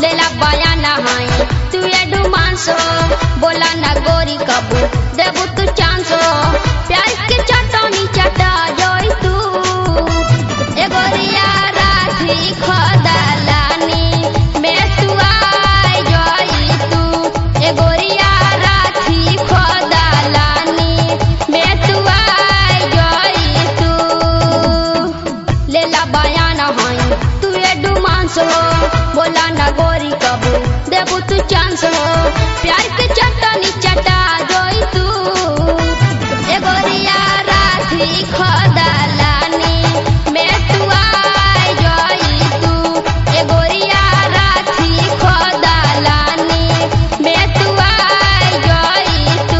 लेला बयाना हाई तू एडवांस बोला ना गोरी कबू देबू तू चांस प्यार के चटनी चटा जोई तू ए गोरिया राखी खदलानी मैं तू आई जोई तू ए गोरिया राखी खदलानी मैं तू आई जोई तू लेला बयाना हाई तू एडवांस बोला ना गोरी कबू देबू तू चांस प्यार के चटनी चटा जोई तू ए गोरिया राखी खदलानी मैं तू आई जोई तू ए गोरिया राखी खदलानी मैं तू आई जोई तू।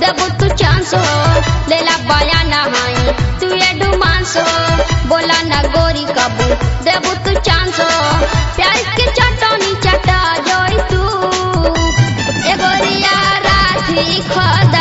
देबू तू चांस हो लेला बाया नहाई तू एडवांस हो बोला ना गोरी कबू देबू तू चांस हो प्यार के चटनी चटा जोई तू ए गोरिया राधी खा